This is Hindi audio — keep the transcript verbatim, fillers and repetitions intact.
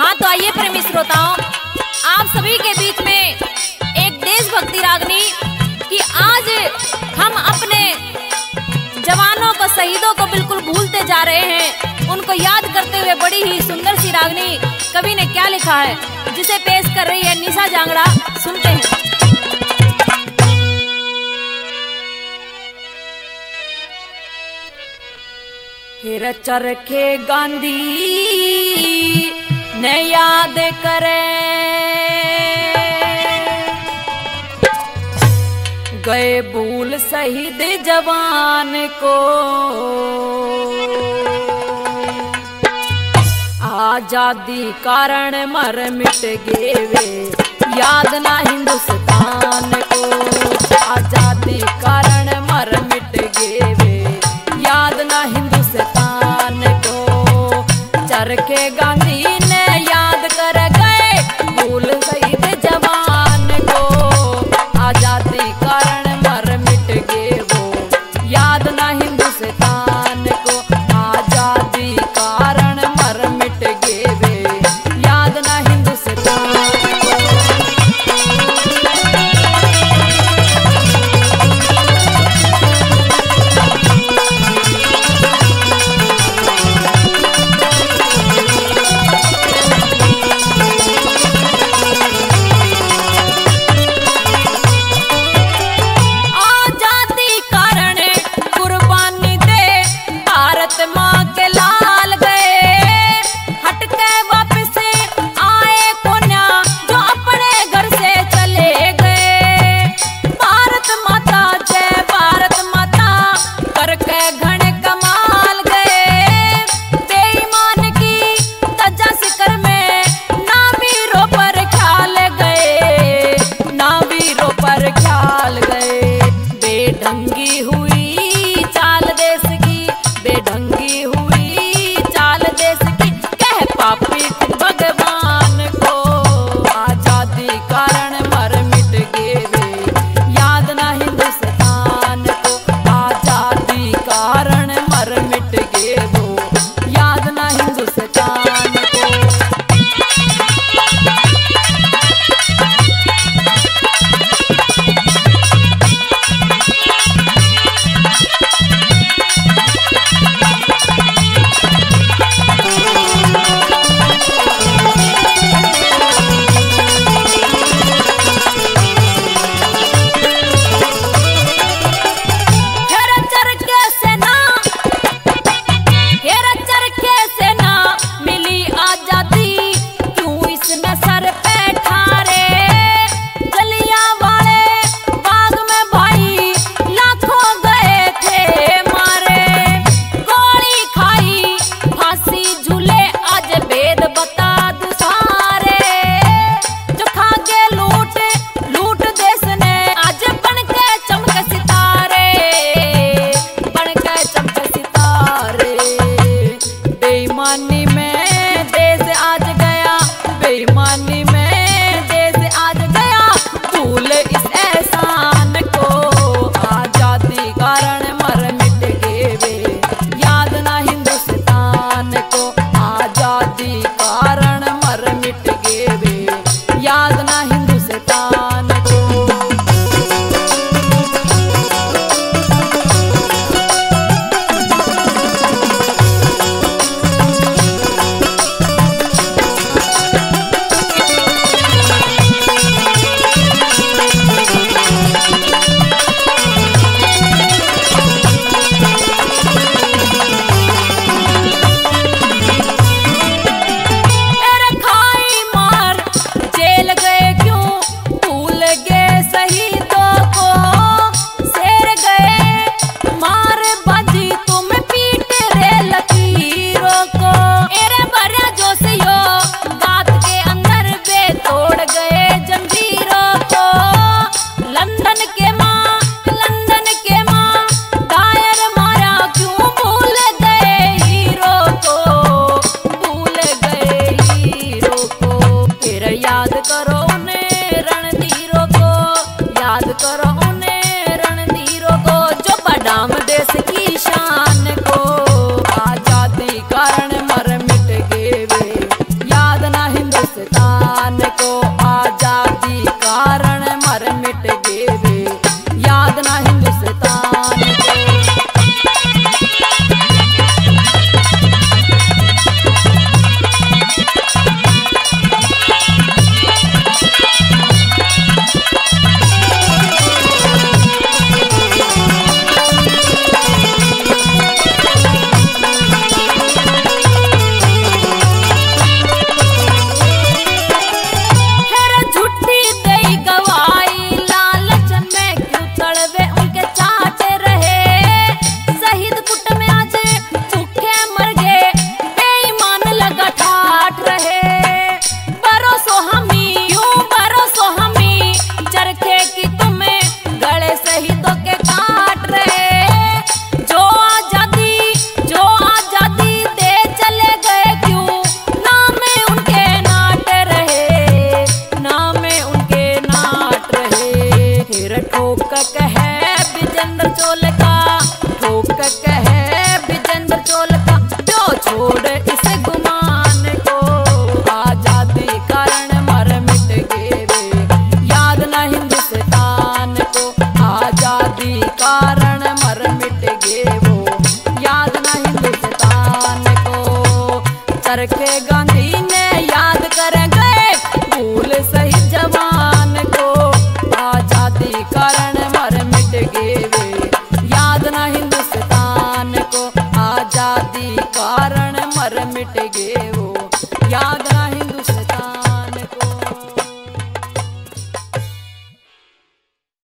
हाँ तो आइए प्रेमी श्रोताओं, आप सभी के बीच में एक देशभक्ति रागनी कि आज हम अपने जवानों को, शहीदों को बिल्कुल भूलते जा रहे हैं। उनको याद करते हुए बड़ी ही सुंदर सी रागनी कवि ने क्या लिखा है, जिसे पेश कर रही है निशा जांगड़ा। सुनते हैं। फिर चरखे गांधी ने याद करे, गए भूल शहीद जवान को, आजादी कारण मर मिट गए वे, याद ना हिंदुस्तान को, आजादी कारण मर मिट गए वे, याद ना हिंदुस्तान को। चरखे गांधी ने याद कर गए भूल शहीद जवान को, आजादी कारण मर मिट गए वो, याद ना हिंदुस्तान को, आजादी कारण मर मिट गए वे, याद ना हिंदुस्तान को। कारण मर मिट गए वो, याद न हिंदुस्तान को। चरखे